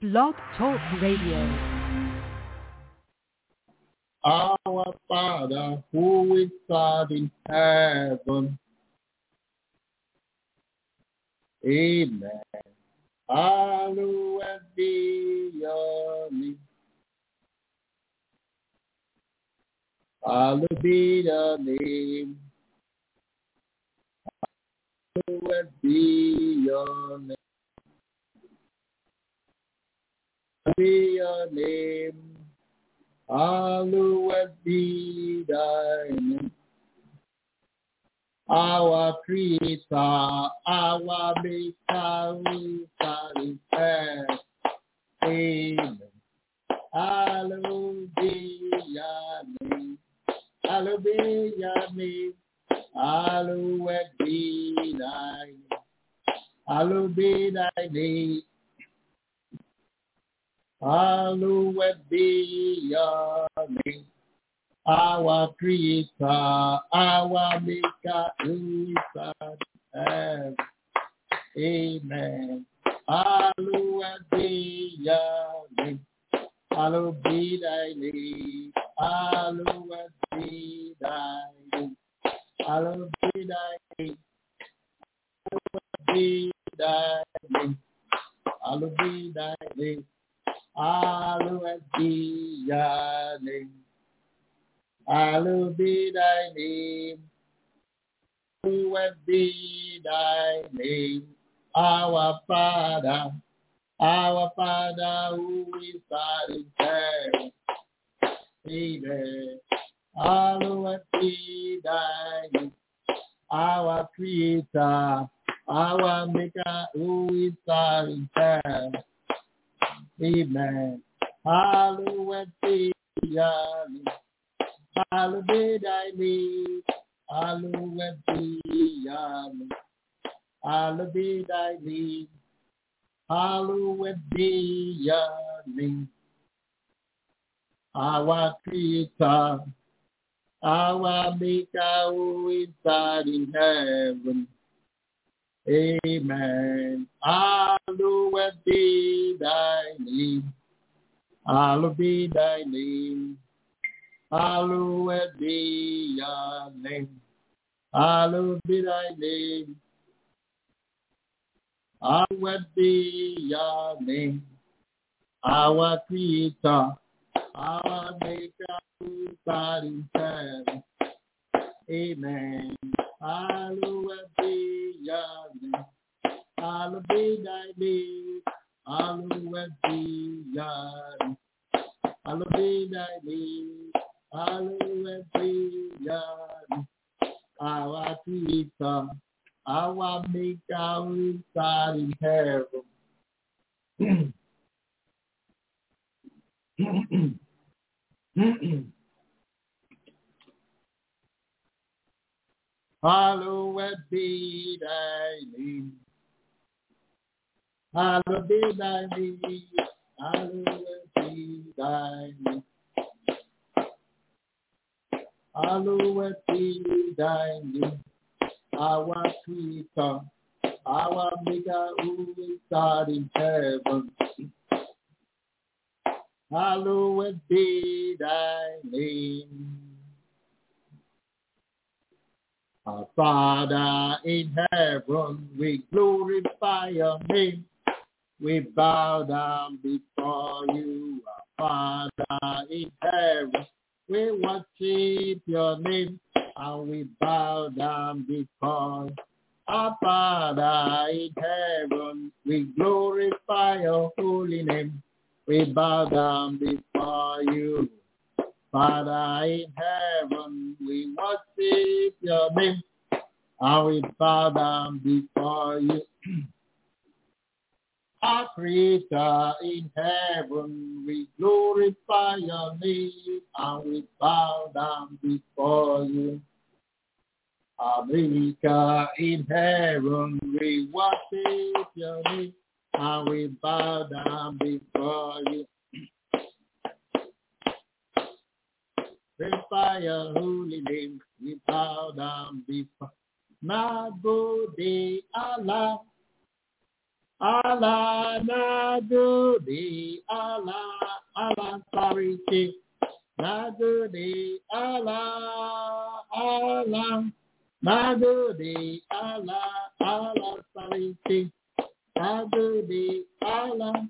Blog Talk Radio. Our Father, who is art in heaven. Amen. Hallowed be your name. Hallowed be your name. Hallowed be your name. Hallowed be your name. Hallowed be thy name. Our Creator, our Maker, who art in heaven. Amen. Hallowed be your name. Hallowed be your name. Hallowed be thy name. Hallowed be thy name. Hallowed be your name. Our Creator, our Maker, who is art in heaven. Amen. Hallowed be your name. Hallowed be thy name. Hallowed be thy name. Hallowed be thy name. Hallowed be thy name. Hallowed be thy name. Hallowed be your name. Hallowed be thy name. Hallowed be thy name. Our Father who is art in heaven. Amen. Hallowed be thy name. Our Creator, our Maker, who is art in heaven. Amen. Hallowed be your name. Hallowed be thy name. Hallowed be your name. Hallowed be thy name. Hallowed be your name. Our Creator, our Maker, who is art in heaven. Amen. Hallowed be thy name. Hallowed be thy name. Hallowed be your name. Hallowed be thy name. Hallowed be your name. Our Creator, our Maker, who art in heaven. Amen. Hallowed be your name. Hallowed be thy name. Hallowed be your name. Hallowed be thy name. Hallowed be your name. Our Creator, our Maker, who art in heaven. Hallowed be thy name. Hallowed be thy name. Hallowed be thy name. Hallowed be thy name. Our Creator, our Maker, who is art in heaven. Hallowed be thy name. Our Father in heaven, we glorify your name. We bow down before you, our Father in heaven. We worship your name, and we bow down before our Father in heaven. We glorify your holy name. We bow down before you, Father in heaven. We worship your name, and we bow down before you. Our Creator in heaven, we glorify your name, and we bow down before you. Our Maker in heaven, we worship your name, and we bow down before you. Glorify your holy name, we bow down before. Nagode Allah, Allah Nagudi, Allah Sariti, Nagudi, Allah Nagudi, Allah Sariti, Nagudi, Allah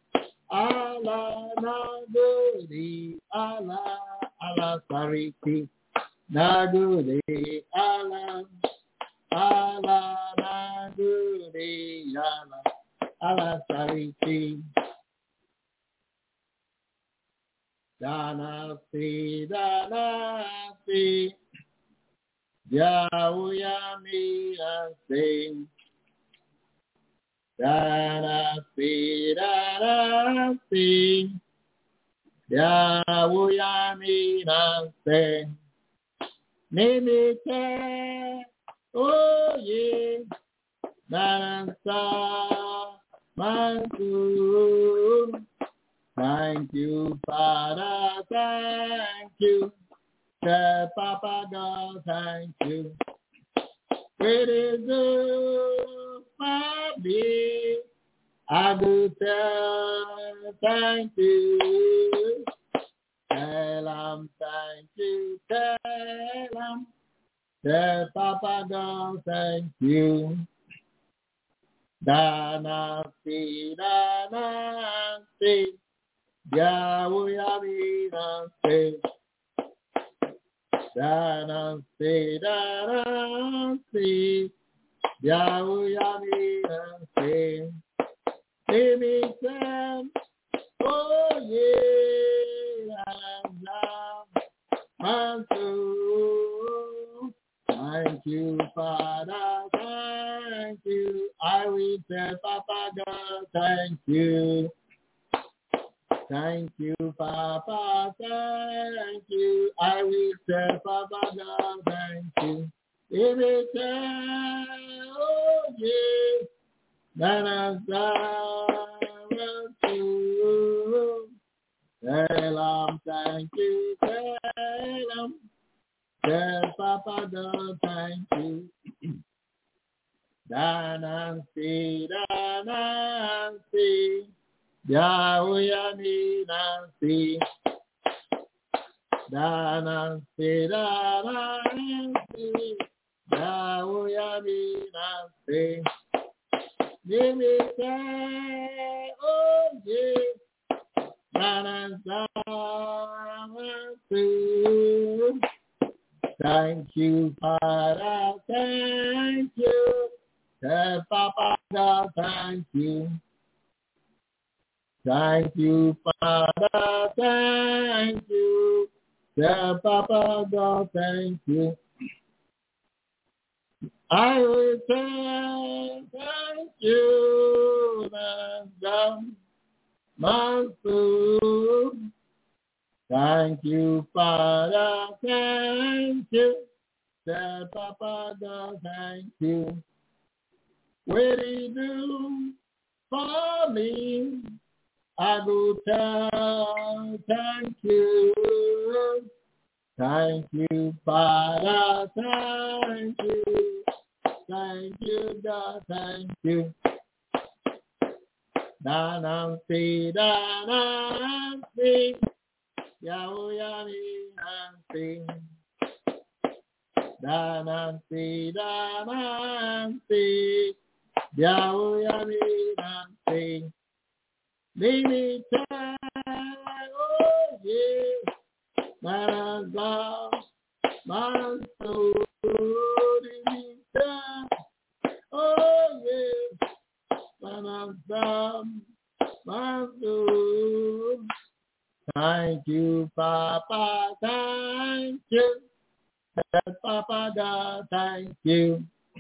Nagudi, Allah Sariti, Nagudi, Allah Nagudi, Allah Sariti, Danasi, Yauyami Nasi, Danasi, Yauyami Nasi, Nimite, oh yeah, Nanasa, Mansu. Thank you, Father, thank you. Tell Papa God, thank you. It is good for me. I do tell thank you. Tell him thank you. Tell him. Tell Papa God, thank you. Danasi, Yauyami Nasi, Danasi, Yauyami Nasi, Limited, oh yeah, Mansu. Thank you, Father, thank you. I will tell Papa God, thank you. Thank you, Papa, thank you. I will tell Papa God, thank you. He will tell, oh yeah, Nana to tell him, thank you, tell him. Tell Papa God, thank you. Danansi, Yauyami Nansi, Danansi, Yauyami Nansi, Nimite, oh yeah, Danansi. Thank you, Father, thank you. Tell Papa God, thank you. Thank you, Father, thank you. Tell Papa God, thank you. I will say thank you, my soul. Thank you, Father, thank you. Tell Papa God, thank you. What do you do for me? I go tell, thank you. Thank you, Father, thank you. Thank you, God, thank you. Danansi, Yauyami Nansi. Danansi, Yauyami Nansi. Limited, oh yeah, Manasa, Manso, limited, oh yeah, Manasa, Manso. Thank you, Papa, thank you. Papa God, thank you.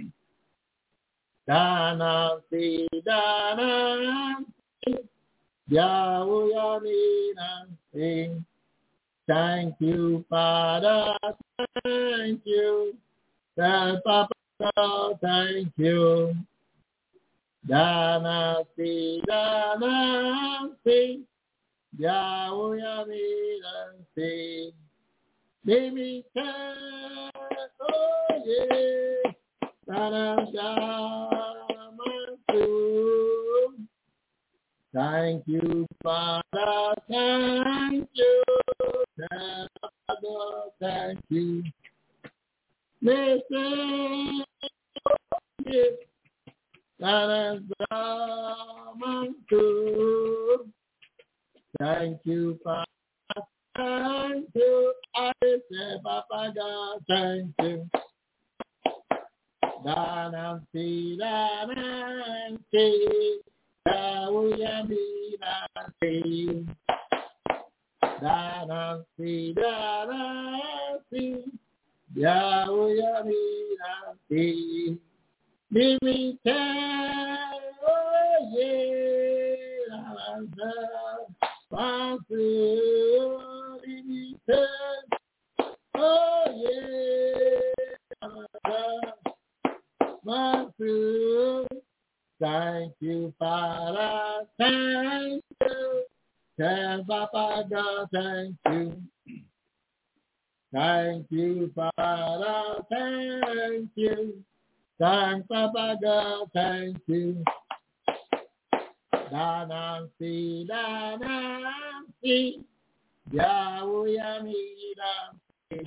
Danasi, Yauyami Nansi. Thank you, Father, thank you. Papa God, thank you. Danasi, Yauyami Nansi. Baby, oh yeah, Danasa, Thank you, Father. Thank you, Father. Thank you. Listen, that is the to. Thank you, Father. Thank you. I say, Papa God, thank you. Dananti, Dananti, Yahweh, Dananti, Dananti, Dananti, Yahweh, Dananti. Mimi oh yeah, oh yeah, thank you, Father, thank you, tell Papa God, thank you. Thank you, Father, thank you. Thank Papa God, thank you. Danansi, Danansi, Yahweh, Danansi,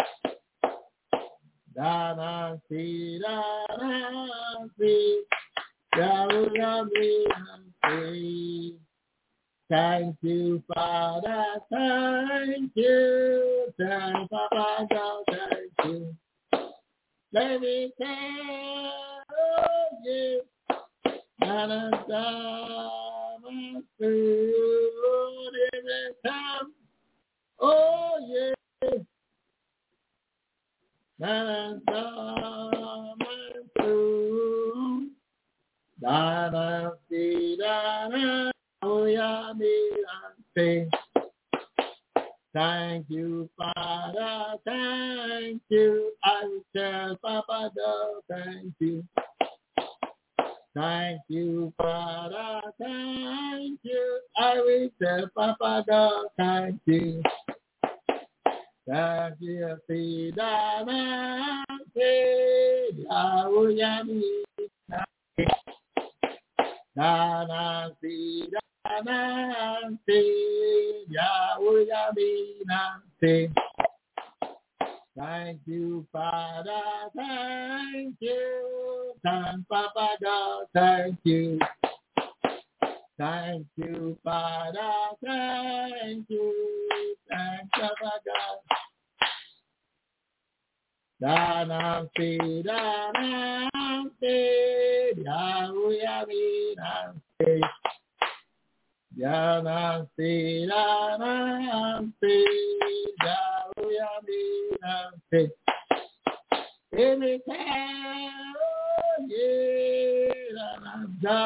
Danansi, Danansi, Yahweh, Danansi. Thank you, Father, thank you. Thank Papa God, thank you. Let me tell you, that I'm my food every time. Oh, yeah, that I'm my food. That I'm the that oh, yeah, me, I'm thank you, Father, thank you. I will tell Papa God, thank you. Thank you, Father, thank you. I will tell Papa God, thank you. Thank you, Pidana, Dana, thank you, Father, thank you. Thank Papa God, thank you. Thank you, Father, thank you. Thank Papa God. Danansi, Yahweh, Danansi, Yahweh, every time, oh yeah,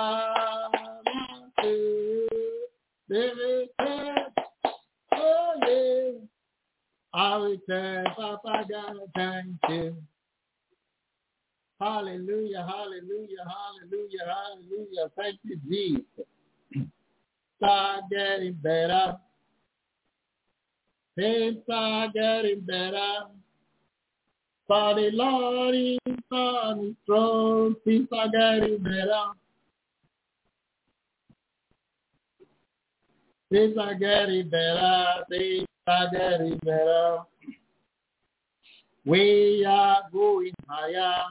every time, oh yeah, I will tell Papa God, thank you. Hallelujah, hallelujah, hallelujah, hallelujah. Thank you, Jesus. Start getting better. Things are getting better. For the Lord is on his throne. Things are getting better. Things are getting better. Things are getting better. We are going higher.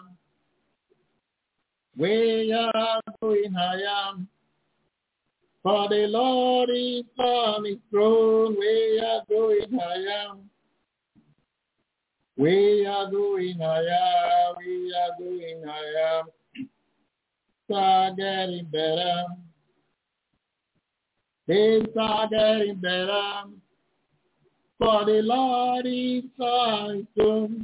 We are going higher. For the Lord is on his throne. We are going higher. We are going higher. We are going higher. Start getting better. Things are getting better. For the Lord is on his throne.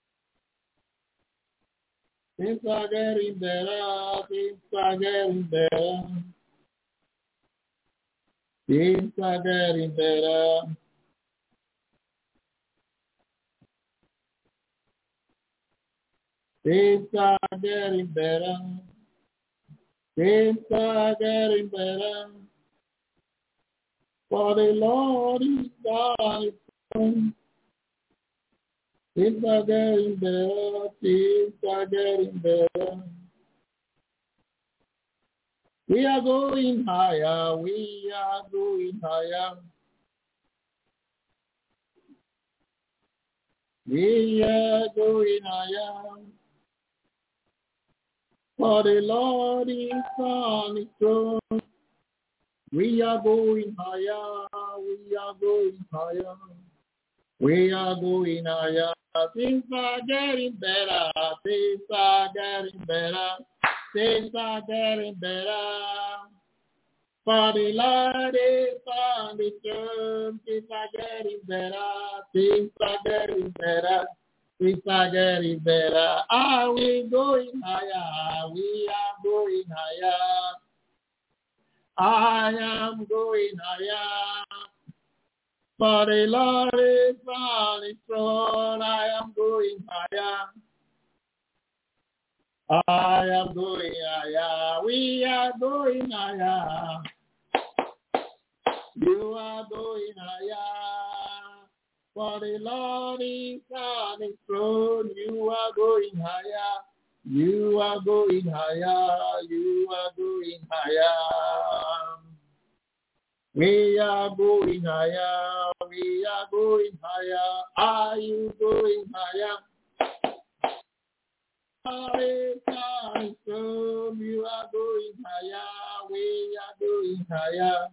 Things are getting better. Things are getting better. Things are getting better. Things are getting better. Things are getting better. For the Lord is on his throne. Things are getting better. Things are getting better. We are going higher. We are going higher. We are going higher. For the Lord is on his throne. We are going higher. We are going higher. We are going higher. Things are getting better. Things are getting better. Things are getting better. For the Lord is on the throne. Things are getting better. Things are getting better. Things are getting better. Are we going higher? We are going higher. I am going higher. For the Lord is on his throne. I am going higher. I am going higher. We are going higher. You are going higher. For the Lord is on his throne. You are going higher. You are going higher. You are going higher. We are going higher. We are going higher. Are you going higher? You are going higher. We are going higher.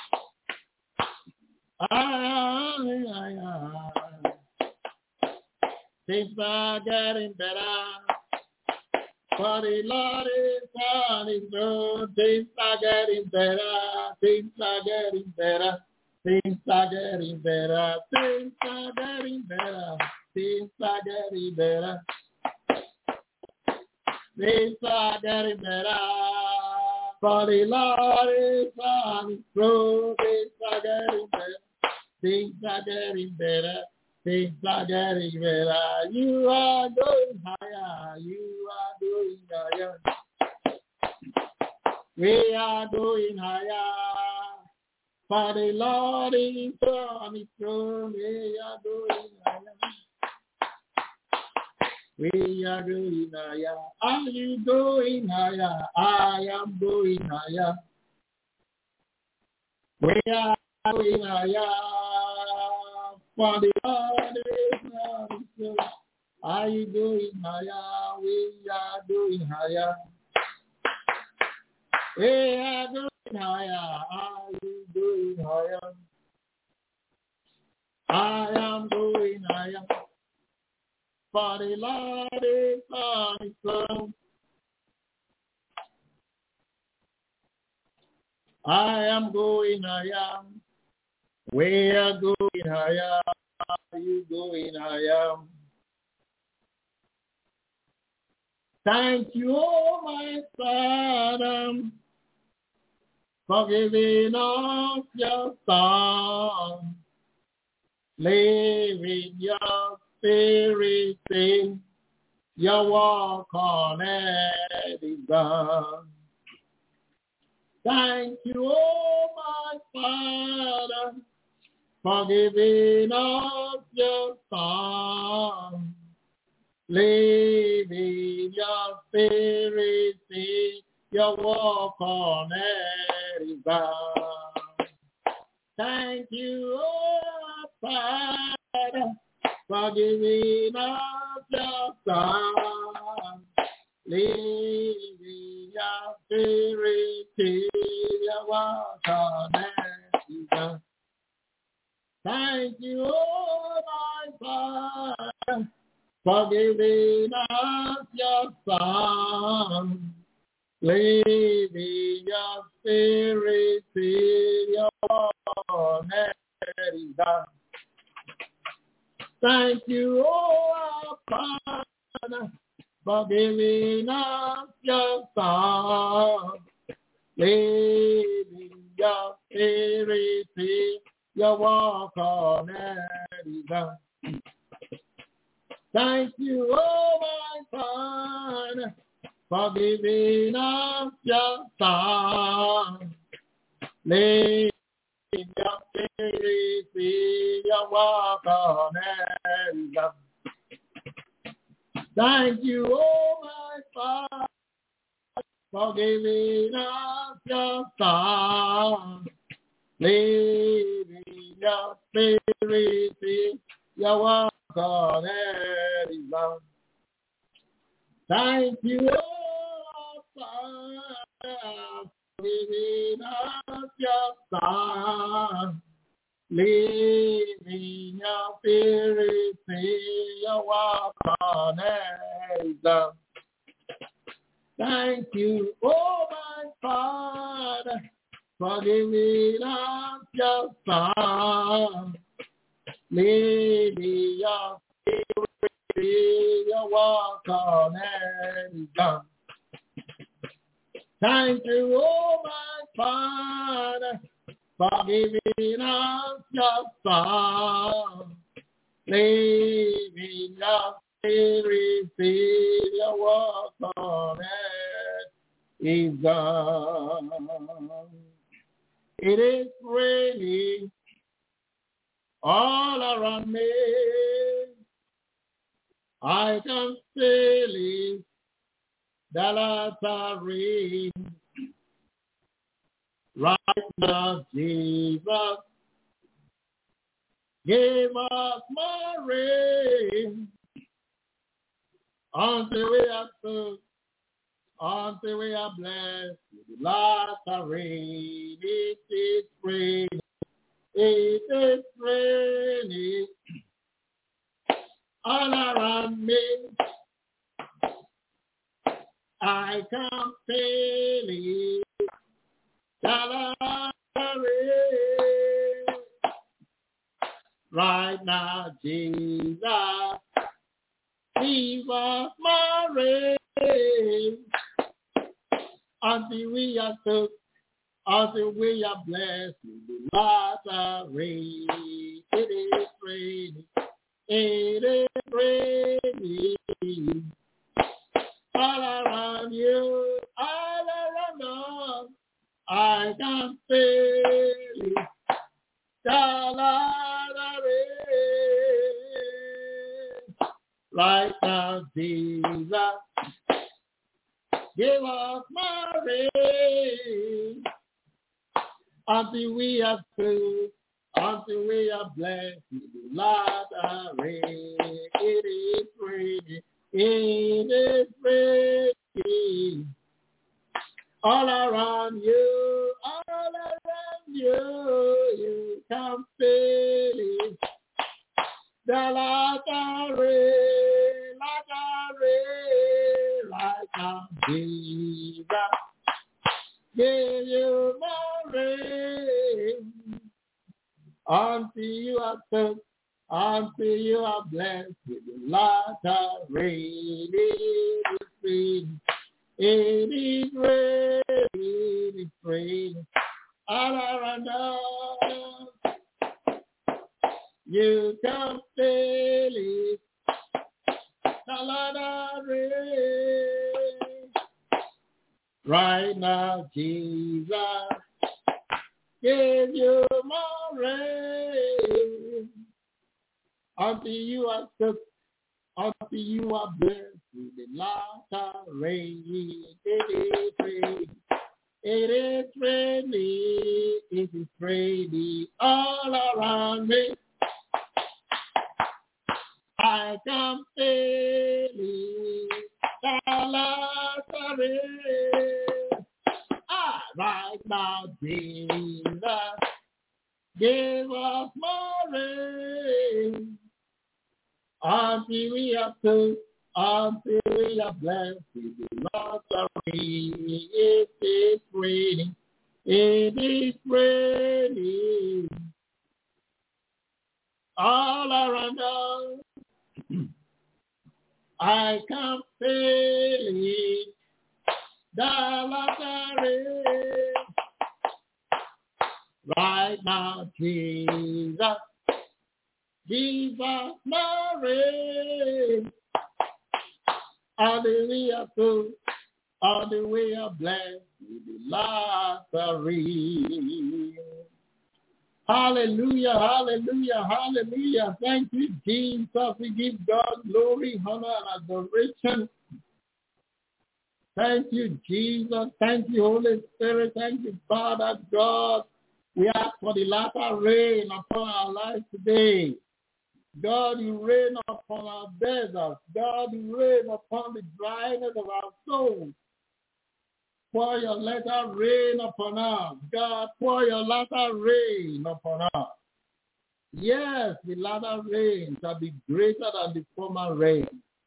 Things are getting better. For the Lord is on his throne. Things are getting better. Things are getting better. Things are getting better. Things are getting better. Things are getting better. Things are getting better. For the Lord is on his throne. Things are getting better. Things are getting better. Things are getting better. You are going higher. You are going higher. We are going higher. For the Lord is on his throne. We are going higher. We are going higher. Are you going higher? I am going higher. We are going higher. For the Lord is on his throne. Are you going higher? We are going higher. We are going higher. Are you going higher? I am going higher. For the Lord is on his throne. I am going higher. We are going higher. Are you going higher? Thank you, oh my Father, for giving us your Son. Living your spirit in your walk on earth is done. Thank you, oh my Father, for giving us your Son. Living your spirit in your walk on earth is done. Thank you, oh Father, for giving us your Son. Living your spirit in your walk on earth is done. Thank you, oh my Father, for giving us your Son. Living your spirit in your walk is done. Thank you, oh Father, for giving us your Son. Living your spirit in your walk on earth is done. Thank you, oh my Father, for giving us your Son. Living your spirit in your walk on earth is done. Thank you, oh my Father, for giving us your Son, leaving your Spirit in your work on every love. Thank you, Lord, Father, for giving us your Son, leaving your Spirit in your work on every love. Thank you, oh my Father, for giving us your Son, leaving your Spirit in your walk on and done. Thank you, oh my Father, for giving us your Son, leaving your Spirit in your walk on and is done. It is raining all around me. I can feel it, the lights are ring. Right now, Jesus, give us more rain until we are full, until we are blessed. The lights are ring. It is raining. It is raining all around me. I can feel it. Right now, Jesus, give us more rain until we are took, until we are blessed with the latter rain. It is raining. It is raining all around you, all around us. I can feel it. Right now, Jesus, give us more rain until we are through, until we are blessed with the latter rain. It is raining. It is raining all around you, all around you. You can feel it. The latter rain, like now, Jesus, give you more rain until you are took, until you are blessed with the latter rain. It is raining. It is raining all around us. You can feel it, the rain. Right now, Jesus, give you more rain until you are took, until you are blessed with the latter rain. It is raining. It is raining. It is raining all around me. I can feel it. The latter rain. Right now, Jesus, give us more rain until we are through, until we are blessed with the latter rain. It is raining. It is raining all around us. I can feel it. The latter rain. Right now, Jesus, give us more rain. All the way up to, all the way up blessed with the latter rain. Hallelujah, hallelujah, hallelujah. Thank you, Jesus. We give God glory, honor, and adoration. Thank you, Jesus. Thank you, Holy Spirit. Thank you, Father God. We ask for the latter rain upon our lives today. God, you rain upon our deserts. God, you rain upon the dryness of our souls. Pour your latter rain upon us. God, pour your latter rain upon us. Yes, the latter rain shall be greater than the former rain.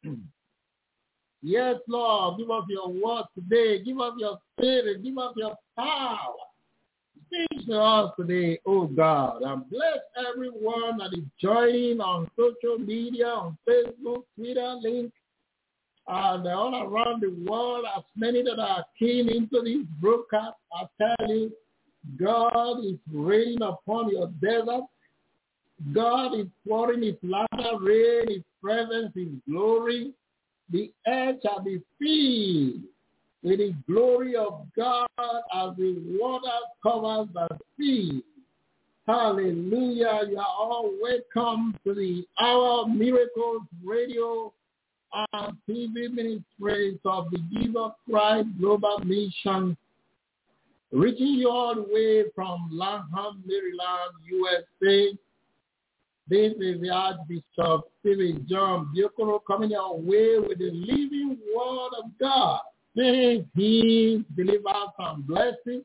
Yes, Lord, give us your word today. Give us your spirit. Give us your power. Speak to us today, oh God, and bless everyone that is joining on social media, on Facebook, Twitter, link, and all around the world, as many that are keen into this broadcast. I tell you, God is raining upon your desert. God is pouring his latter rain, his presence, his glory. The earth shall be filled with the glory of God as the water covers the sea. Hallelujah. You are all welcome to the Hour of Miracles Radio and TV ministries of the Jesus Christ Global Mission, reaching you all the way from Lanham, Maryland, USA. This is the Archbishop Stephen John Biokoro coming your way with the living word of God. May he deliver some blessings.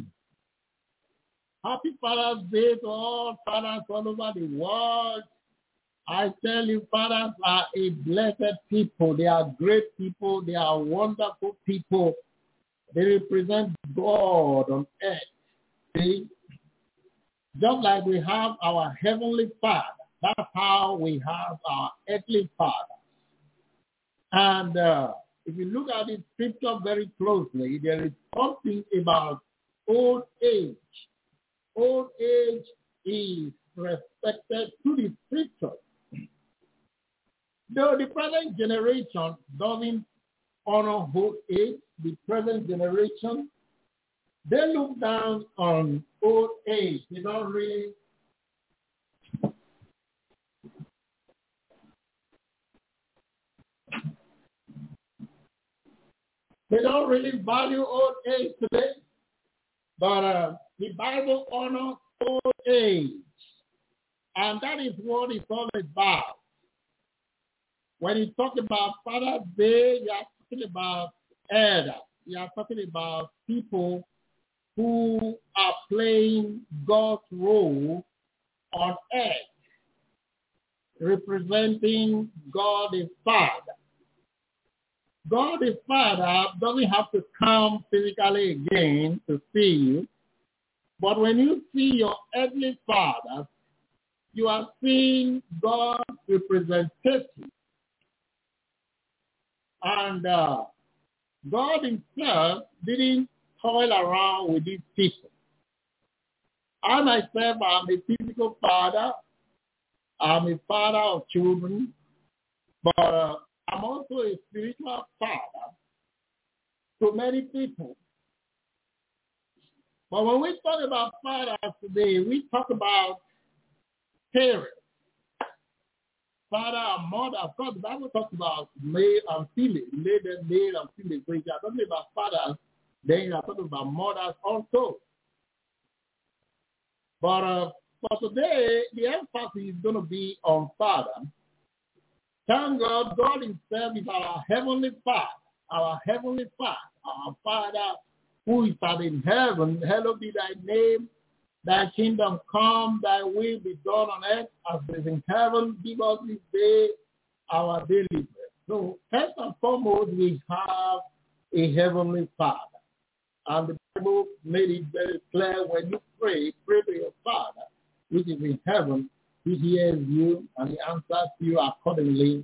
Happy Father's Day to all fathers all over the world. I tell you, fathers are a blessed people. They are great people. They are wonderful people. They represent God on earth. See? Just like we have our heavenly Father, that's how we have our earthly Father. And if you look at the scripture very closely, there is something about old age. Old age is respected to the scripture. Though the present generation doesn't honor old age, the present generation, they look down on old age. They don't really value old age today. But the Bible honors old age. And that is what it's all about. When you talk about Father's Day, you are talking about elders. You are talking about people who are playing God's role on earth, representing God the Father. God the Father doesn't have to come physically again to see you, but when you see your earthly Father, you are seeing God's representative. And God himself didn't toil around with these people. I myself am a physical father. I'm a father of children. But I'm also a spiritual father to many people. But when we talk about fathers today, we talk about parents. Father and mother. Of course, the Bible talks about male and female, male and female. So if you are talking about fathers, then you are talking about mothers also. But for today, the emphasis is going to be on father. Thank God, God himself is our heavenly Father, our heavenly Father, our Father who is in heaven. Hallowed be thy name. Thy kingdom come, thy will be done on earth as it is in heaven. Give us this day our daily bread. So first and foremost, we have a heavenly Father. And the Bible made it very clear when you pray to your Father, which is in heaven. He hears you and he answers you accordingly.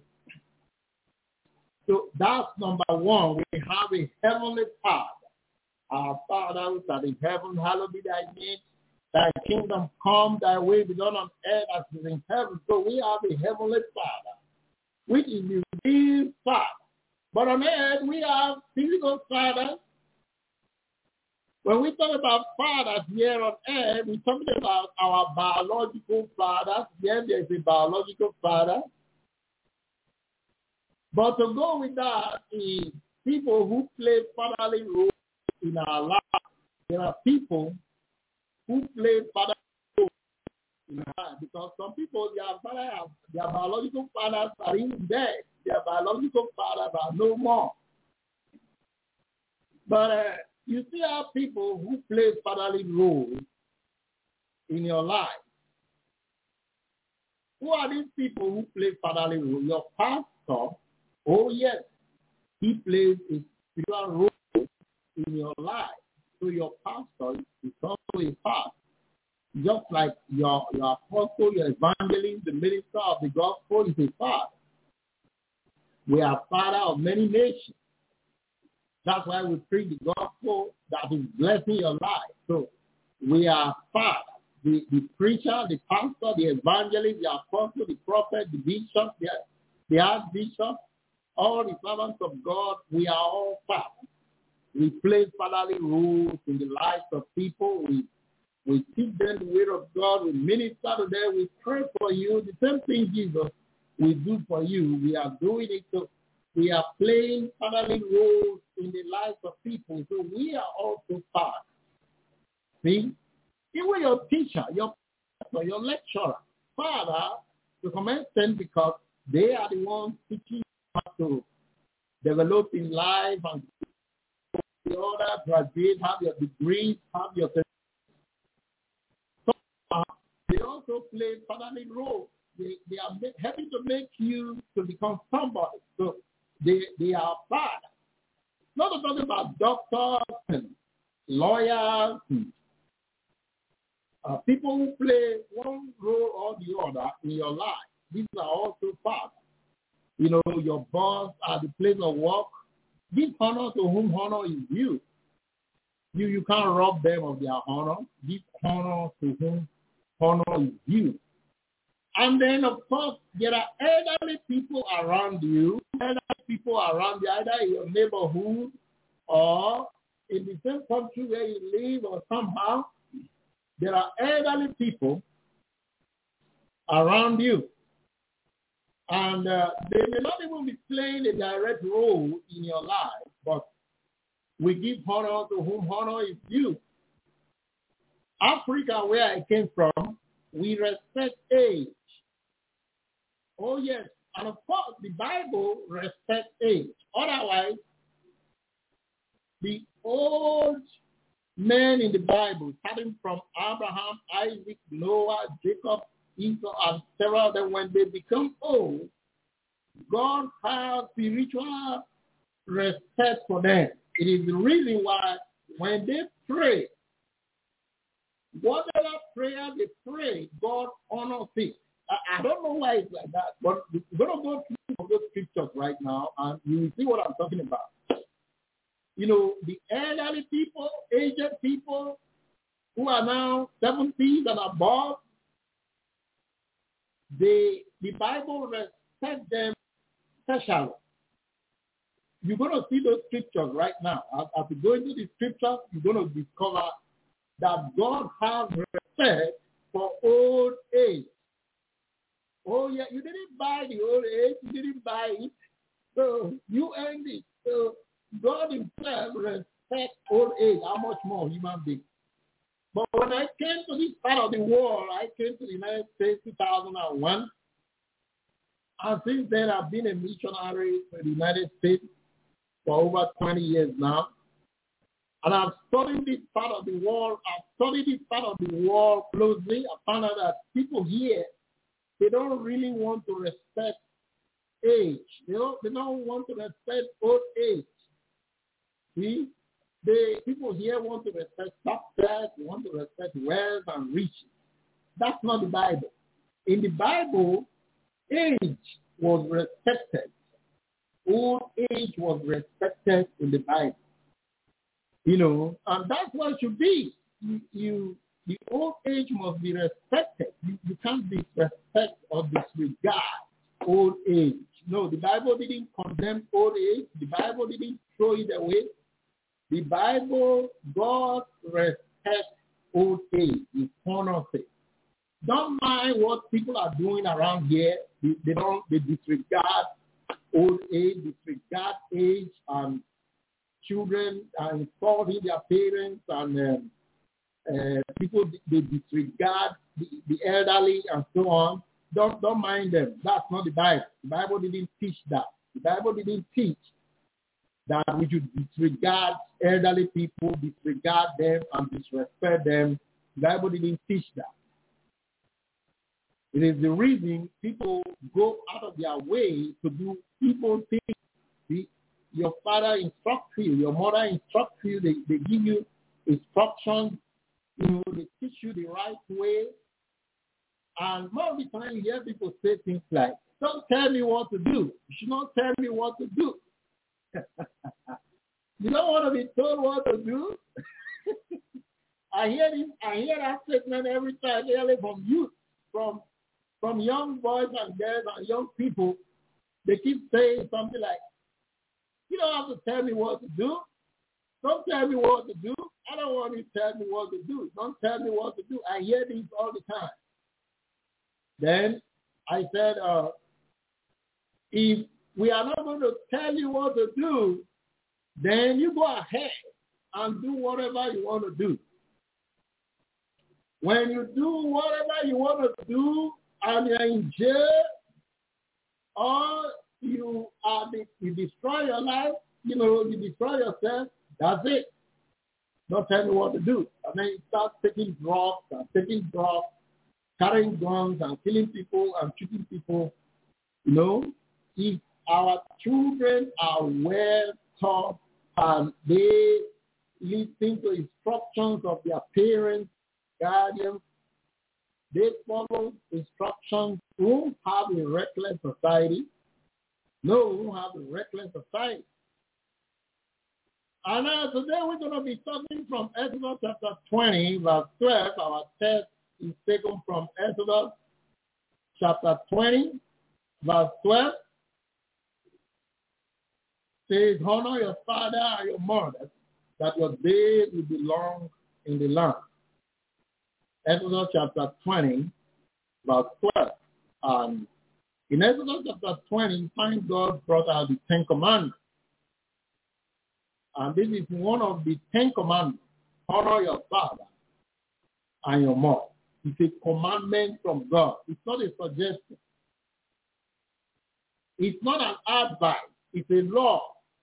So that's number one. We have a heavenly Father. Our Father who is in heaven, hallowed be thy name. Thy kingdom come, thy will be done on earth as it is in heaven. So we have a heavenly Father, which is the real Father. But on earth, we have physical fathers. When we talk about fathers here on earth, we're talking about our biological fathers. Yes, there's a biological father. But to go with that is people who play fatherly roles in our lives. There are people who play fatherly roles in our lives because some people, their biological fathers are even dead. Their biological fathers are no more. But you see how people who play fatherly roles in your life. Who are these people who play fatherly role? Your pastor, oh yes, he plays a spiritual role in your life. So your pastor is also a father. Just like your apostle, your evangelist, the minister of the gospel is a father. We are father of many nations. That's why we preach the gospel that is blessing your life. So we are father. The preacher, the pastor, the evangelist, the apostle, the prophet, the bishop, the archbishop, all the servants of God, we are all fathers. We play fatherly roles in the lives of people. We teach them the word of God. We minister to them. We pray for you. The same thing Jesus will do for you. We are doing it. So we are playing fatherly roles in the lives of people. So we are also fathers. See? Even your teacher, your professor, your lecturer, father, to some extent, because they are the ones teaching you how to develop in life and the other graduate, have your degrees, have your so, they also play fatherly role. They are helping to make you to become somebody. So they are fathers. Not talking about doctors and lawyers and people who play one role or the other in your life. These are also fathers. You know, your boss at the place of work, give honor to whom honor is due. You can't rob them of their honor. Give honor to whom honor is due. And then, of course, there are elderly people around you, either in your neighborhood or in the same country where you live or somehow. There are elderly people around you. And they may not even be playing a direct role in your life, but we give honor to whom honor is due. Africa, where I came from, we respect age. Oh, yes. And of course, the Bible respects age. Otherwise, the old men in the Bible, starting from Abraham, Isaac, Noah, Jacob, Esau, and several of them, when they become old, God has spiritual respect for them. It is the reason why when they pray, whatever prayer they pray, God honors it. I don't know why it's like that, but we're going to go through those scriptures right now, and you will see what I'm talking about. You know, the elderly people, aged people who are now 70s and above, the Bible respects them specially. You're going to see those scriptures right now. As you go into the scriptures, you're going to discover that God has respect for old age. Oh, yeah, you didn't buy the old age. You didn't buy it. So you earned it. So God himself respects old age. How much more human beings? But when I came to this part of the world, I came to the United States in 2001. And since then, I've been a missionary to the United States for over 20 years now. And I've studied this part of the world. Closely. I found out that people here, they don't really want to respect age. They don't want to respect old age. See? People here want to respect success, they want to respect wealth and riches. That's not the Bible. In the Bible, age was respected. Old age was respected in the Bible. You know, and that's what it should be. The old age must be respected. You can't disrespect or disregard old age. No, the Bible didn't condemn old age. The Bible didn't throw it away. The Bible, God respects old age. He honors it. Don't mind what people are doing around here. They disregard old age, disregard age, and children are insulting their parents, and people, they disregard the elderly and so on. Don't mind them. That's not the Bible. The Bible didn't teach that. The Bible didn't teach that we should disregard elderly people, disregard them, and disrespect them. The Bible didn't teach that. It is the reason people go out of their way to do evil things. Your father instructs you, your mother instructs you, they give you instructions, they teach you the right way. And most of the time you hear people say things like, don't tell me what to do. You should not tell me what to do. You don't want to be told what to do. I hear that statement every time, really from youth, from young boys and girls and young people. They keep saying something like, you don't have to tell me what to do. Don't tell me what to do. I don't want you to tell me what to do. Don't tell me what to do. I hear these all the time. Then I said, if we are not going to tell you what to do, then you go ahead and do whatever you want to do. When you do whatever you want to do and you're in jail, or you destroy your life, you destroy yourself, that's it. Don't tell me what to do. And then you start taking drugs, carrying guns and killing people and shooting people. If our children are well taught and they listen to instructions of their parents, guardians, they follow instructions, we won't have a reckless society. No, we won't have a reckless society. And today we're going to be talking from Exodus chapter 20, verse 12. Our text is taken from Exodus chapter 20, verse 12. Says, honor your father and your mother, that your days will be long in the land. Exodus chapter 20, verse 12. In Exodus chapter 20, you find God brought out the Ten Commandments. And this is one of the 10 commandments. Honor your father and your mother. It's a commandment from God. It's not a suggestion. It's not an advice. It's a law.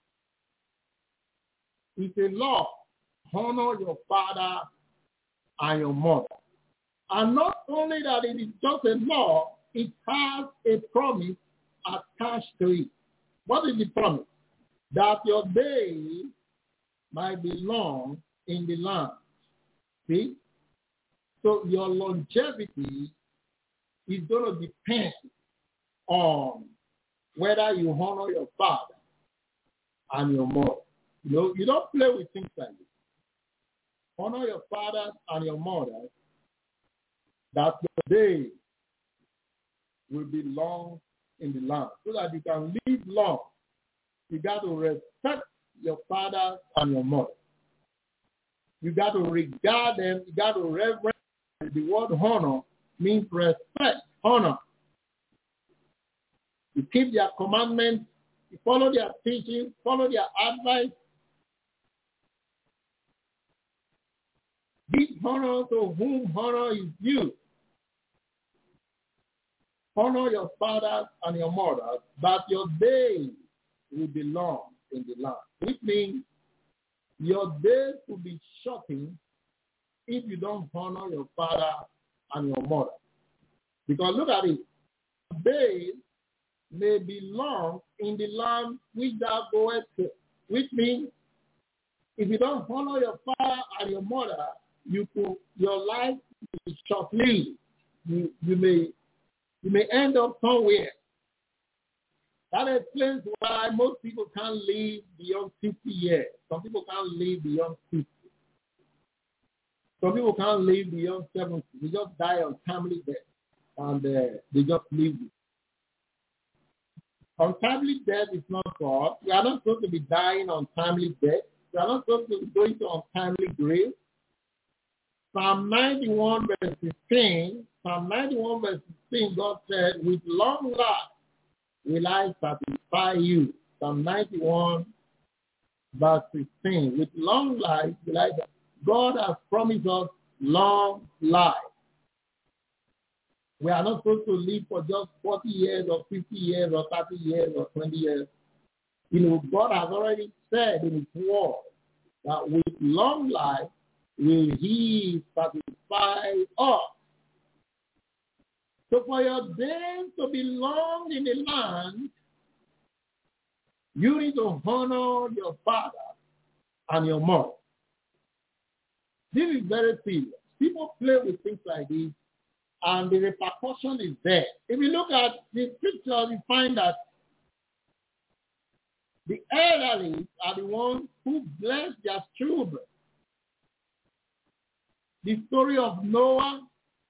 It's a law. Honor your father and your mother. And not only that it is just a law, it has a promise attached to it. What is the promise? That your days might be long in the land. See? So your longevity is going to depend on whether you honor your father and your mother. You don't play with things like this. Honor your father and your mother, that your days will be long in the land, so that you can live long. You got to respect your father and your mother. You got to regard them. You got to reverence. The word honor means respect, honor. You keep their commandments. You follow their teaching, follow their advice. Give honor to whom honor is due. Honor your father and your mother, that your days will be long in the land. Which means your days will be shortened if you don't honor your father and your mother. Because look at it. Days may be long in the land which thou goest to. Which means if you don't honor your father and your mother, your life will be short-lived. You may end up somewhere. That explains why most people can't live beyond 50 years. Some people can't live beyond 50. Some people can't live beyond 70. They just die on timely death, and they just live. Untimely death is not God. We are not supposed to be dying on timely death. We are not supposed to be going to untimely grave. Psalm 91 verse 16, God said, with long life will I satisfy you. Psalm 91 verse 16. With long life, Elijah, God has promised us long life. We are not supposed to live for just 40 years or 50 years or 30 years or 20 years. God has already said in his word that with long life will he satisfy us. So for your days to be long in the land, you need to honor your father and your mother. This is very serious. People play with things like this, and the repercussion is there. If you look at the scripture, you find that the elderly are the ones who bless their children. The story of Noah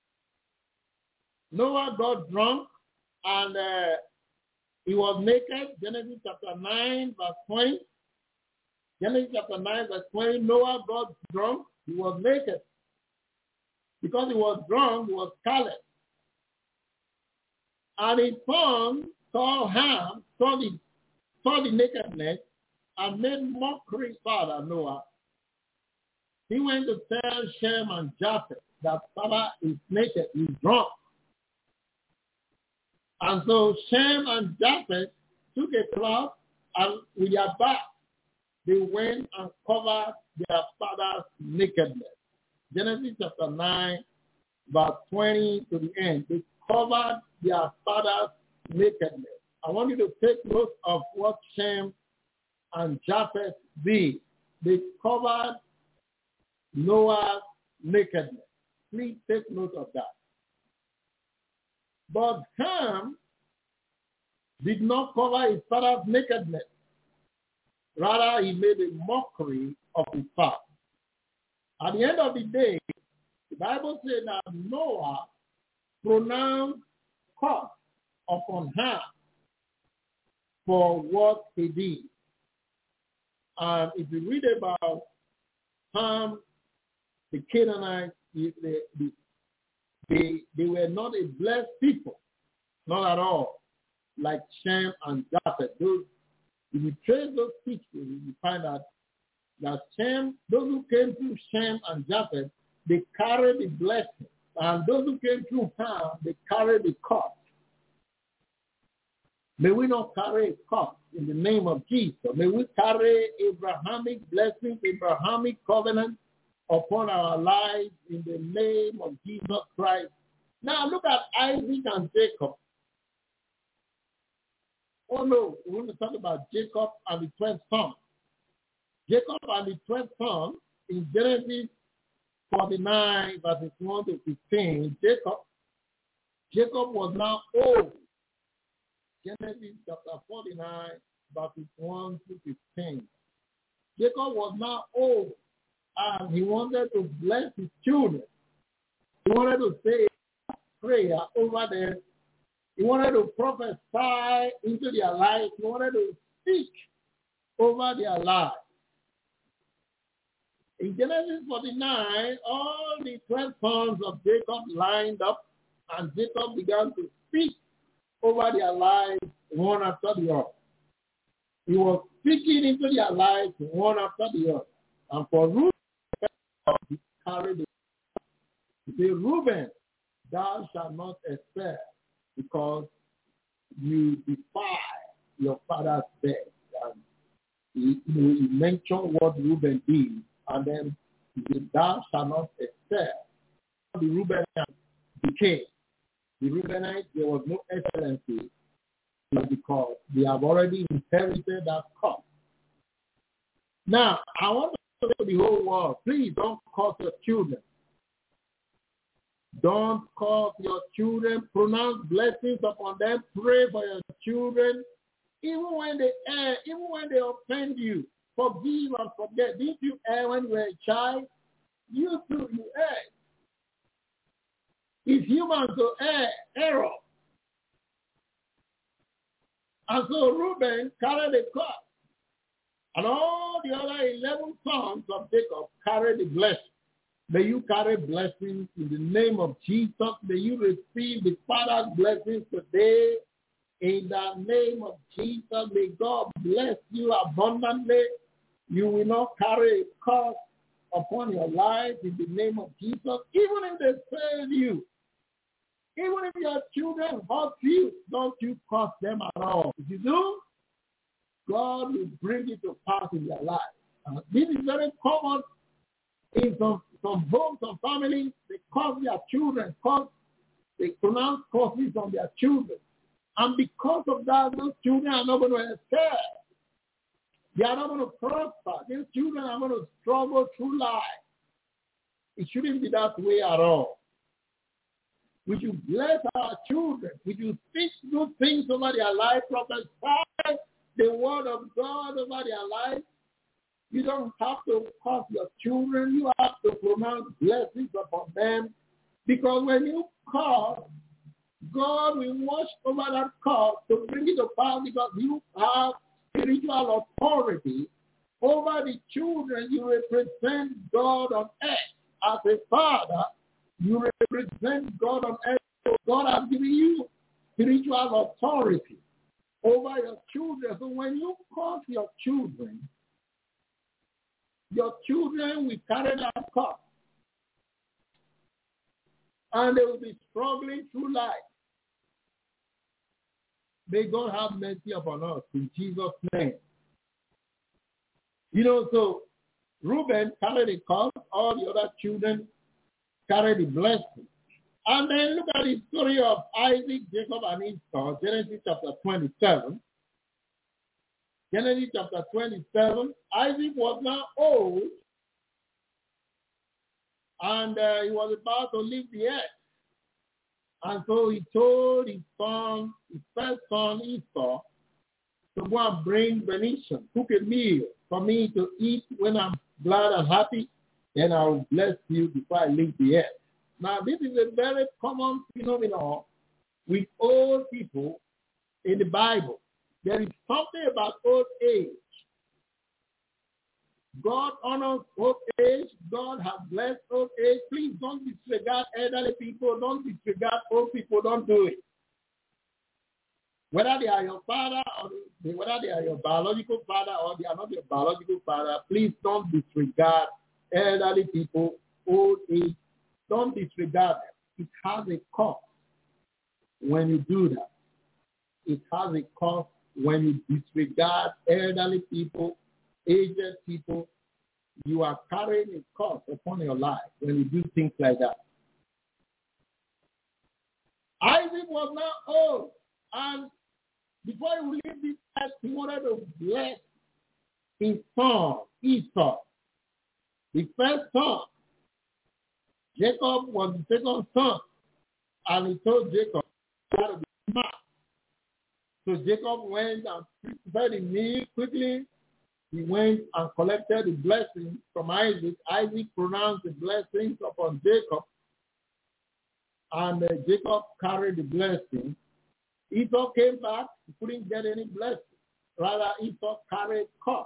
got drunk and he was naked. Genesis chapter 9, verse 20. Genesis chapter 9, verse 20. Noah got drunk. He was naked. Because he was drunk, he was careless. And his son saw Ham, saw the nakedness, and made mockery father Noah. He went to tell Shem and Japheth that father is naked, he's drunk. And so Shem and Japheth took a cloth and with their back, they went and covered their father's nakedness. Genesis chapter 9, verse 20 to the end. They covered their father's nakedness. I want you to take note of what Shem and Japheth did. They covered Noah's nakedness. Please take note of that. But Ham did not cover his father's nakedness. Rather, he made a mockery of his father. At the end of the day, the Bible says that Noah pronounced curse upon Ham for what he did. And if you read about Ham, the Canaanites, they were not a blessed people, not at all, like Shem and Japheth. If you trace those pictures, you find out that Shem, those who came through Shem and Japheth, they carried the blessing. And those who came through Ham, they carried the curse. May we not carry a curse in the name of Jesus. May we carry Abrahamic blessings, Abrahamic covenant upon our lives in the name of Jesus Christ. Now look at Isaac and Jacob. Oh no, we want to talk about Jacob and the 12 sons. Jacob and the 12 sons in Genesis 49, verses 1 to 15. Jacob was now old. Genesis chapter 49, verses 1 to 15. Jacob was now old, and he wanted to bless his children. He wanted to say a prayer over them. He wanted to prophesy into their lives. He wanted to speak over their lives. In Genesis 49, all the 12 sons of Jacob lined up, and Jacob began to speak over their lives one after the other. He was speaking into their lives one after the other. And for Reuben, he carried it. He said, Reuben, thou shalt not excel, because you defy your father's bed. And he mentioned what Reuben did, and then he said, thou shalt not excel. The Reubenites became. The Reubenites, there was no excellency because they have already inherited that cup. Now, I want to say to the whole world, please don't curse your children. Don't curse your children. Pronounce blessings upon them. Pray for your children. Even when they offend you, forgive and forget. Didn't you err when you were a child? You too, you erred. It's human to error. And so Reuben carried the cup. And all the other 11 sons of Jacob carried the blessing. May you carry blessings in the name of Jesus. May you receive the Father's blessings today. In the name of Jesus, may God bless you abundantly. You will not carry a curse upon your life in the name of Jesus. Even if they fail you, even if your children hurt you, don't you curse them at all. If you do, God will bring it to pass in your life. This is very common in some homes, some families. They curse their children, they pronounce curses on their children. And because of that, those children are not going to escape. They are not going to prosper. These children are going to struggle through life. It shouldn't be that way at all. We should bless our children. We should speak good things over their life, prophesy the word of God over their life. You don't have to curse your children. You have to pronounce blessings upon them. Because when you curse, God will watch over that curse to bring it to pass, because you have spiritual authority over the children. You represent God on earth. As a father, you represent God on earth. So God has given you spiritual authority over your children. So when you curse your children will carry that curse. And they will be struggling through life. May God have mercy upon us in Jesus' name. So Reuben carried the curse, all the other children carried the blessing. And then look at the story of Isaac, Jacob, and Esau, Genesis chapter 27. Genesis chapter 27, Isaac was now old, and he was about to leave the earth. And so he told his first son Esau, to go and bring venison, cook a meal for me to eat when I'm glad and happy, then I will bless you before I leave the earth. Now, this is a very common phenomenon with old people in the Bible. There is something about old age. God honors old age. God has blessed old age. Please don't disregard elderly people. Don't disregard old people. Don't do it. Whether they are your father or whether they are your biological father or they are not your biological father, please don't disregard elderly people, old age. Don't disregard them. It has a cost when you do that. It has a cost when you disregard elderly people, aged people. You are carrying a cost upon your life when you do things like that. Isaac was now old, and before he would leave this earth, he wanted to bless his son, Esau, the first son. Jacob was the second son, and he told Jacob how to be smart. So Jacob went and prepared the meal quickly. He went and collected the blessings from Isaac. Isaac pronounced the blessings upon Jacob, and Jacob carried the blessing. Esau came back, he couldn't get any blessing. Rather, Esau carried curse.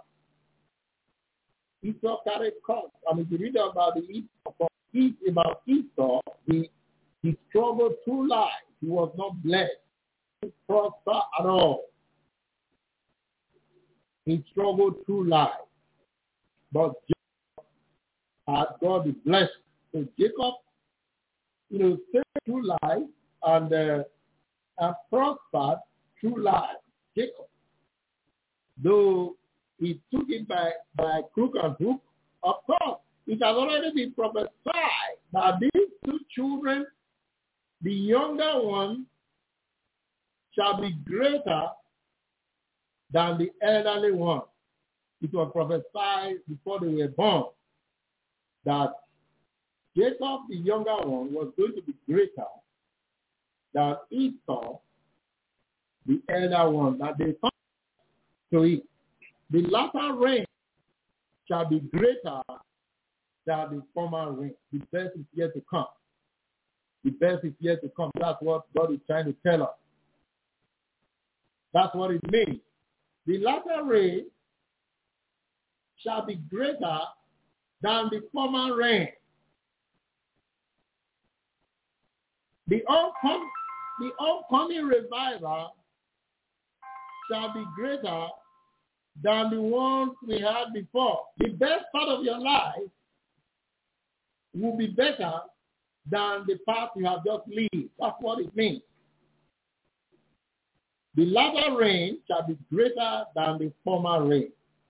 Esau carried curse. And if you read about Esau, he struggled through life. He was not blessed. He didn't prosper at all. He struggled through life. But Jacob had God the blessing. So Jacob, stayed through life and prospered through life. Jacob, though he took it by crook and hook, of course, it has already been prophesied that these two children, the younger one, shall be greater than the elderly one. It was prophesied before they were born that Jacob, the younger one, was going to be greater than Esau, the elder one, that they found to it. The latter reign shall be greater than the former reign. The best is yet to come. The best is yet to come. That's what God is trying to tell us. That's what it means. The latter reign shall be greater than the former reign. The oncoming revival shall be greater than the ones we had before. The best part of your life will be better than the path you have just lived. That's what it means. The latter rain shall be greater than the former rain.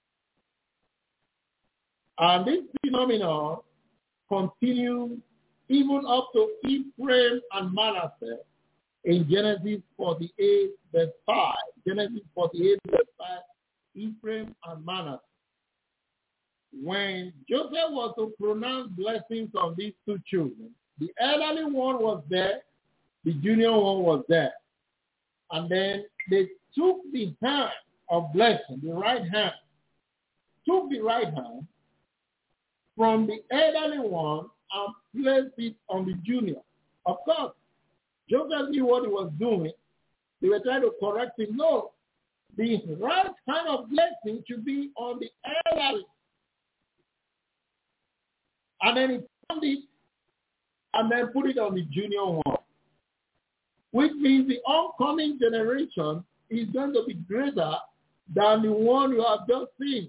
And this phenomenon continues even up to Ephraim and Manasseh in Genesis 48, verse 5. Genesis 48, verse 5, Ephraim and Manasseh. When Joseph was to pronounce blessings on these two children, the elderly one was there, the junior one was there. And then they took the hand of blessing, the right hand, took the right hand from the elderly one and placed it on the junior. Of course, Joseph knew what he was doing. They were trying to correct him. No, the right hand of blessing should be on the elderly. And then he found it and then put it on the junior one. Which means the oncoming generation is going to be greater than the one you have just seen.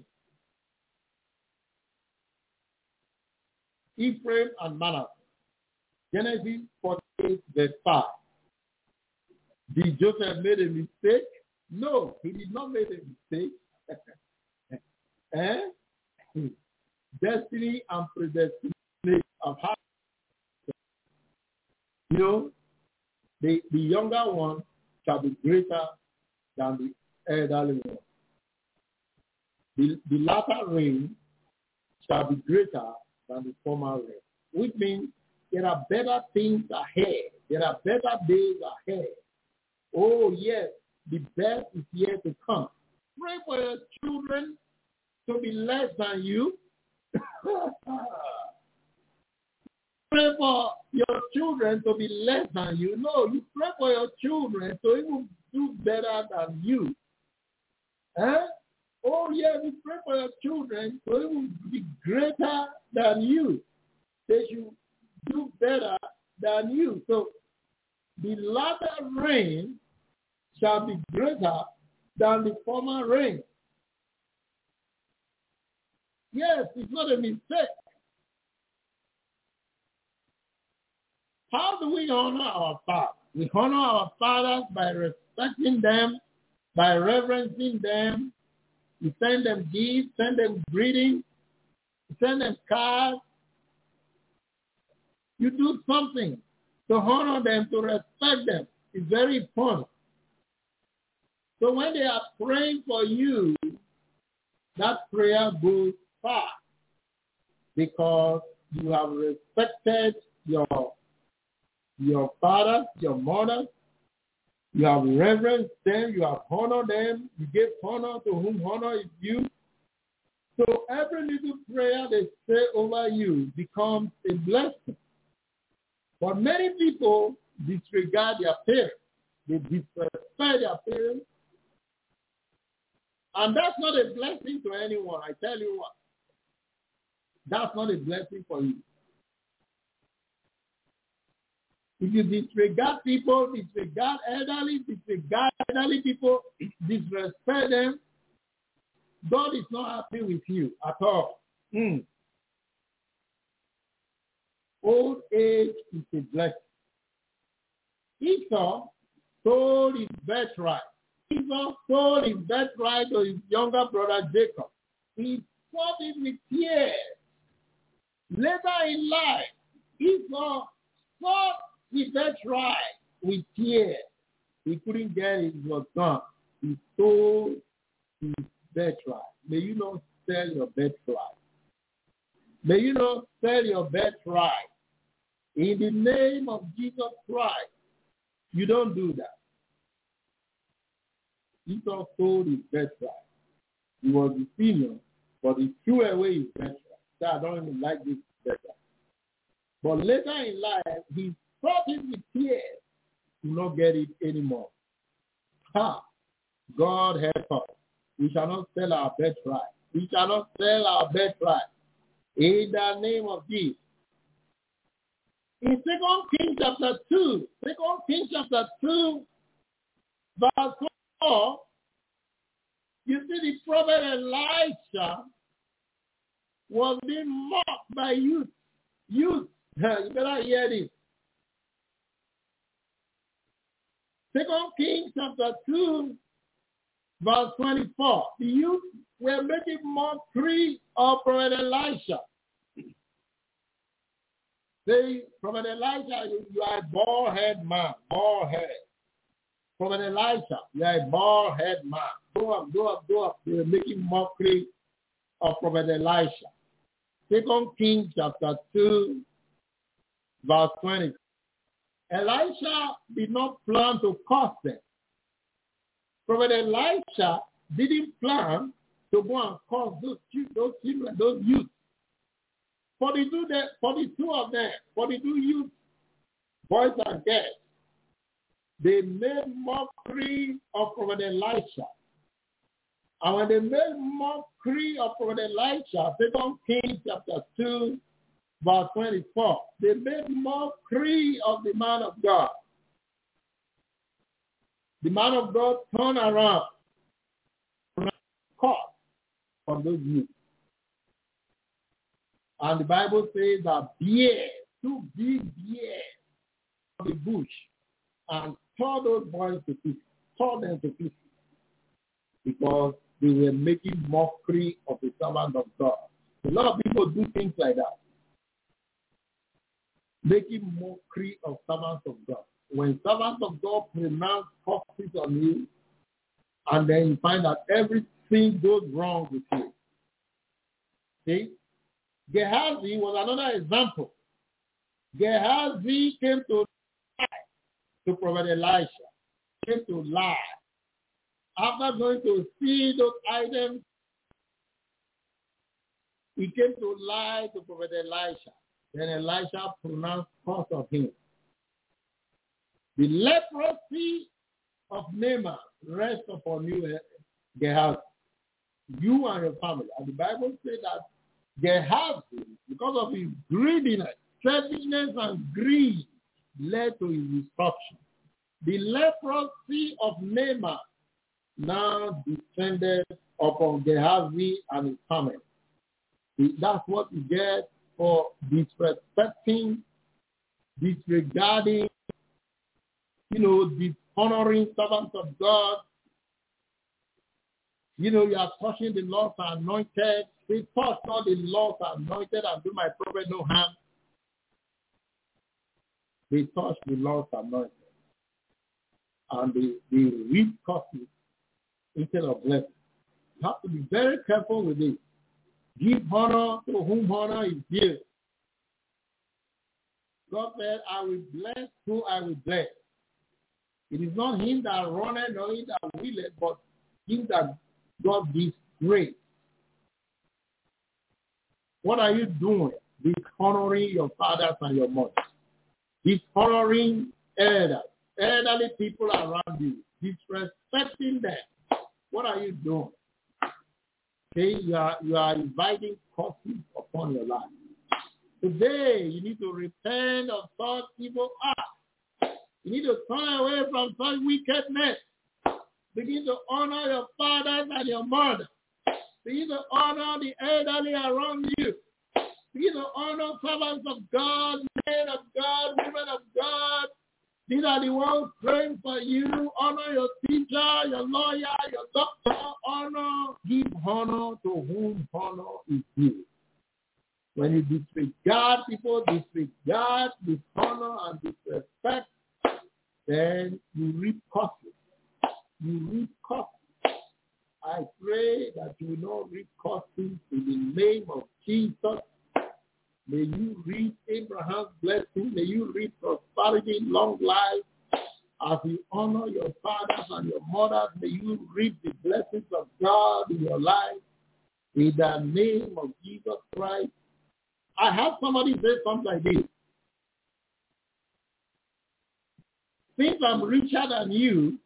Ephraim and Manasseh. Genesis 48, verse 5. Did Joseph make a mistake? No, he did not make a mistake. Destiny and predestination of how, you know, the younger one shall be greater than the elderly one. The latter rain shall be greater than the former rain, which means there are better things ahead. There are better days ahead. Oh, yes, the best is yet to come. Pray for your children to be less than you. Pray for your children to be less than you. No, you pray for your children to even do better than you. Oh, yeah, you pray for your children to even be greater than you. They should do better than you. So the latter rain shall be greater than the former rain. Yes, it's not a mistake. How do we honor our fathers? We honor our fathers by respecting them, by reverencing them. We send them gifts, send them greetings, send them cards. You do something to honor them, to respect them. It's very important. So when they are praying for you, that prayer goes far because you have respected your father, your mother. You have reverenced them. You have honored them. You gave honor to whom honor is due. So every little prayer they say over you becomes a blessing. But many people disregard their parents. They disrespect their parents. And that's not a blessing to anyone. I tell you what. That's not a blessing for you. If you disregard people, disregard elderly people, disrespect them, God is not happy with you at all. Old age is a blessing. Esau sold his birthright. Esau sold his birthright to his younger brother Jacob. He fought it with tears. Later in life, Esau fought his birthright with tears. He couldn't get it, it was gone. He sold his birthright. May you not sell your birthright. May you not sell your birthright. In the name of Jesus Christ, you don't do that. Esau sold his birthright. He was the senior, but he threw away his birthright. So I don't even like this birthright. But later in life, he fought it with tears to not get it anymore. God help us. We shall not sell our birthright. We shall not sell our birthright. In the name of Jesus. In 2 Kings chapter 2, 2 Kings chapter 2, verse 4, You see, the prophet Elisha was being mocked by youth. Youth, you better hear this. 2 Kings chapter 2, verse 24. The youth were making mockery of prophet Elisha. Say, prophet Elisha, you are a bald-head man. Bald-head. Prophet Elisha, you are a bald-head man. Go up, go up, go up. They were making mockery of prophet Elisha. 2 Kings chapter 2, verse 20. Elisha did not plan to curse them. Prophet Elisha didn't plan to go and curse those children, those youth. 42 of them, 42 youth, boys and girls, they made mockery of prophet Elisha. And when they made mockery of prophet Elisha, 2 Kings chapter 2, verse 24, they made mockery of the man of God. The man of God turned around and caught from those youth. And the Bible says that bears, 2 big bears from the bush, and tore those boys to pieces, tore them to pieces, because they were making mockery of the servant of God. A lot of people do things like that, making mockery of servants of God. When servants of God pronounce curses on you, and then you find that everything goes wrong with you. See? Gehazi was another example. Gehazi came to lie to prophet Elisha. Came to lie. After going to see those items, he came to lie to prophet Elisha. Then Elisha pronounced curse of him. The leprosy of Naaman rests upon you, Gehazi, you and your family. And the Bible says that Gehazi, because of his greediness, selfishness, and greed, led to his destruction. The leprosy of Naaman now descended upon Gehazi and his family. That's what you get for disrespecting, disregarding, dishonoring servants of God. You are touching the Lord's anointed. They touch not the Lord's anointed and do my prophet no harm. They touch the Lord's anointed. And they reap curses instead of blessing. You have to be very careful with this. Give honor to whom honor is due. God said, I will bless who I will bless. It is not him that runneth nor him that willeth, but him that God gives grace. What are you doing? Dishonoring your fathers and your mothers. Dishonoring elders, elderly people around you. Disrespecting them. What are you doing? Okay, you are inviting curses upon your life. Today, you need to repent of such evil acts. You need to turn away from such wickedness. Begin to honor your fathers and your mothers. Begin to honor the elderly around you. Begin to honor servants of God, men of God, women of God. These are the ones praying for you. Honor your teacher, your lawyer, your doctor. Honor, give honor to whom honor is due. When you disregard people, disregard, dishonor, and disrespect, then you reap curses. You reap curses. I pray that you will not reap curses in the name of Jesus. May you reap Abraham's blessing. May you reap prosperity, long life. As you honor your fathers and your mothers, may you reap the blessings of God in your life. In the name of Jesus Christ. I have somebody say something like this. Since I'm richer than you,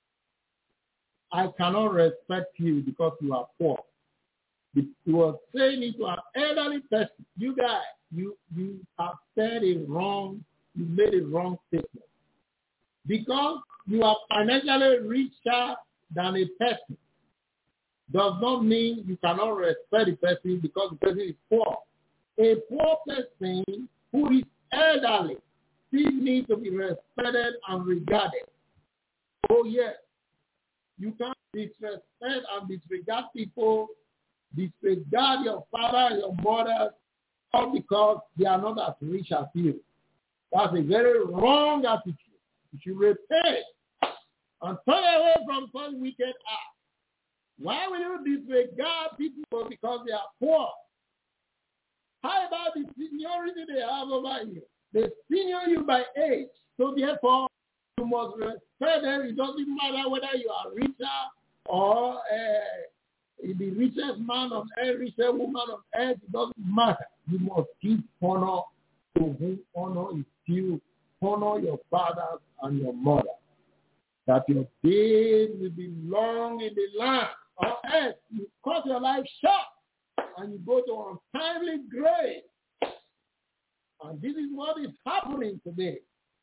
I cannot respect you because you are poor. He was saying it to an elderly person. You guys, you have said it wrong. You made a wrong statement. Because you are financially richer than a person, does not mean you cannot respect the person because the person is poor. A poor person who is elderly still needs to be respected and regarded. Oh yes, you can't disrespect and disregard people, disregard your father, your mother, all because they are not as rich as you. That's a very wrong attitude. You should repent and turn away from such wicked acts. Why will you disregard people because they are poor? How about the seniority they have over you? They senior you by age. So therefore, you must respect them. It doesn't matter whether you are richer or the richest man on earth, richest woman on earth. It doesn't matter. You must give honor to whom honor is due. Honor your fathers and your mother, that your days will be long in the land. Or else you cut your life short and you go to untimely grave. And this is what is happening today.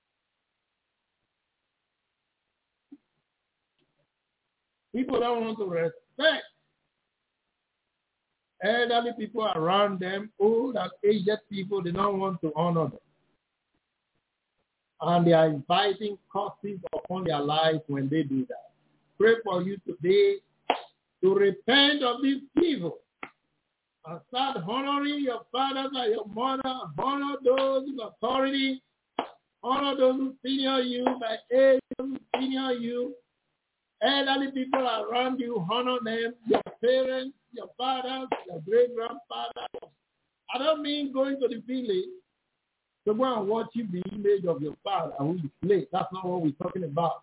People don't want to respect elderly people around them, old and aged people. They don't want to honor them. And they are inviting curses upon their lives when they do that. Pray for you today to repent of this evil and start honoring your fathers and your mother, honor those in authority, honor those who senior you by age, those who senior you, elderly people around you, honor them, your parents, your fathers, your great-grandfathers. I don't mean going to the village to go and worship the image of your father who is late. That's not what we're talking about.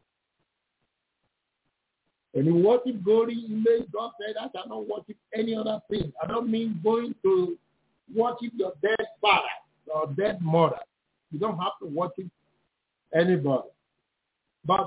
When you worship golden image, God said, I cannot worship any other thing. I don't mean going to worship your dead father or dead mother. You don't have to worship anybody. But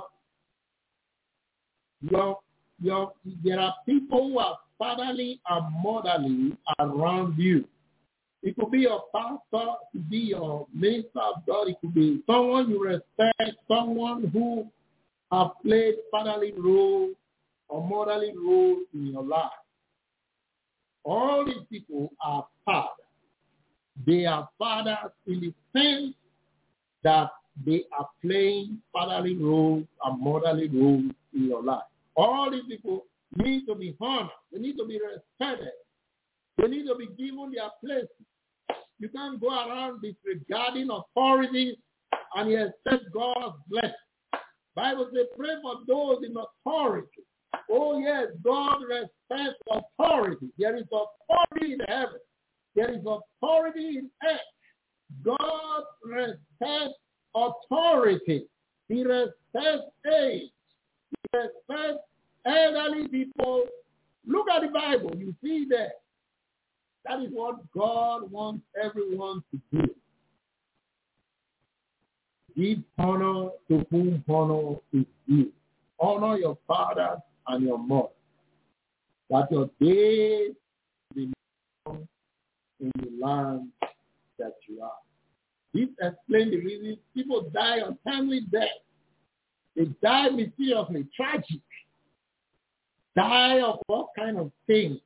there are people who are fatherly and motherly around you. It could be your pastor, it could be your minister of God, it could be someone you respect, someone who have played fatherly role or motherly role in your life. All these people are fathers. They are fathers in the sense that they are playing fatherly roles and motherly roles in your life. All these people need to be honored. They need to be respected. They need to be given their place. You can't go around disregarding authorities and you expect God's blessing. Bible says, pray for those in authority. Oh yes, God respects authority. There is authority in heaven. There is authority in earth. God respects authority. He respects age. He respects elderly people. Look at the Bible. You see there. That is what God wants everyone to do. Give honor to whom honor is due. Honor your father and your mother, that your days be long in the land that you are. This explains the reason people die untimely death. They die mysteriously, tragic. Die of all kind of things.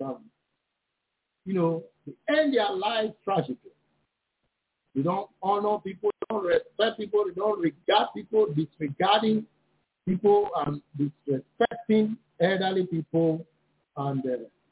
They end their lives tragically. They don't honor people, they don't respect people, they don't regard people, disregarding people and disrespecting elderly people. And,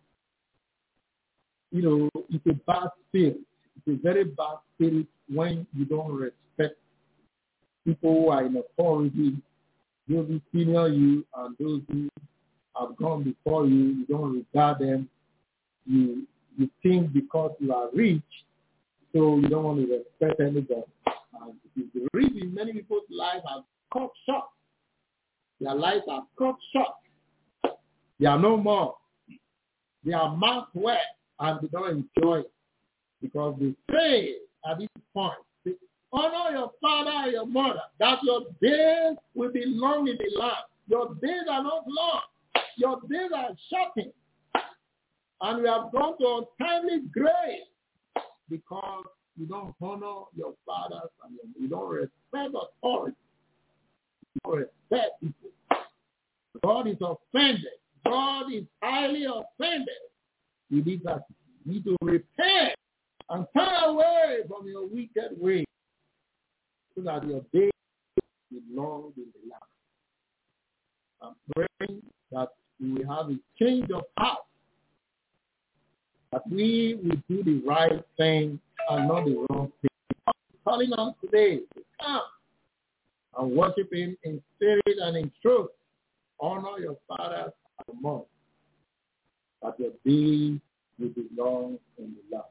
it's a bad spirit. It's a very bad spirit when you don't respect people who are in authority, those who senior you and those who have gone before you. You don't regard them. You think because you are rich, so you don't want to respect anybody. And it is the reason many people's lives are cut short. Their lives are cut short. They are no more. They are marked well and they don't enjoy it. Because they say at this point, honor your father and your mother, that your days will be long in the land. Your days are not long. Your days are shortened. And we have gone to untimely grave because you don't honor your fathers and you don't respect authority. You don't respect people. God is offended. God is highly offended with this attitude. You need to repent and turn away from your wicked ways so that your days belong in the land. I'm praying that we will have a change of heart, that we will do the right thing and not the wrong thing. I'm calling us today to come and worship him in spirit and in truth. Honor your fathers and mothers, that your days will belong in the land.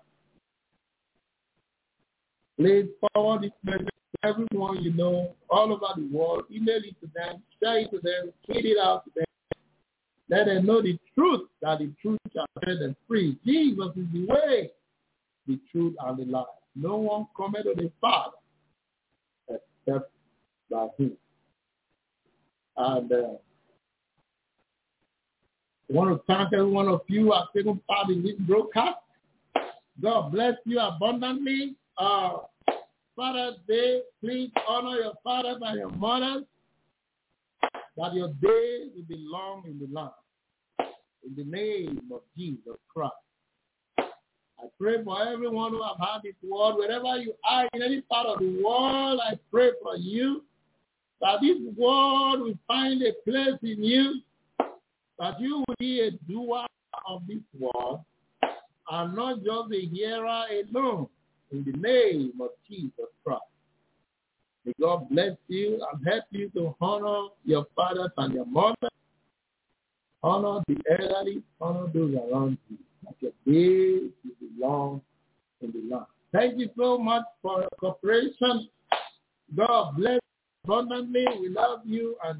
Please forward this message to everyone you know all over the world. Email it to them, share it to them, tweet it out to them. Let them know the truth, that the truth shall set them free. Jesus is the way, the truth, and the life. No one cometh to the Father except by him. And I want to thank every one of you who have taken part in this broadcast. God bless you abundantly. Father's Day, please honor your fathers and your mothers, that your days will belong in the land. In the name of Jesus Christ. I pray for everyone who have heard this word, wherever you are in any part of the world, I pray for you that this word will find a place in you, that you will be a doer of this word and not just a hearer alone. In the name of Jesus Christ. May God bless you and help you to honor your fathers and your mothers. Honor the elderly, honor those around you. That your days will belong in the land. Thank you so much for your cooperation. God bless you abundantly. We love you, and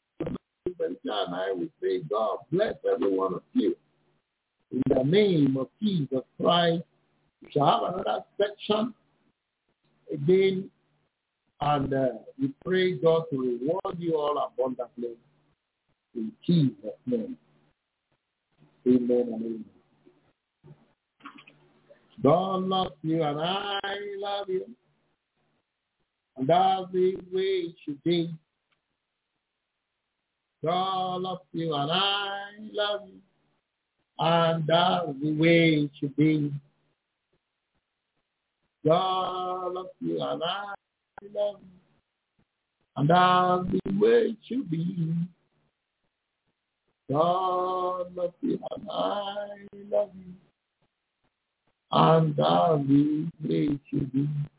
I will say God bless every one of you. In the name of Jesus Christ. We shall have another section again, and we pray God to reward you all abundantly. In Jesus' name. Amen and amen. God loves you and I love you. And that's the way it should be. God loves you and I love you. And that's the way it should be. God loves you and I love you. And that's the way it should be. God loves you and I love you. And that's the way it should be.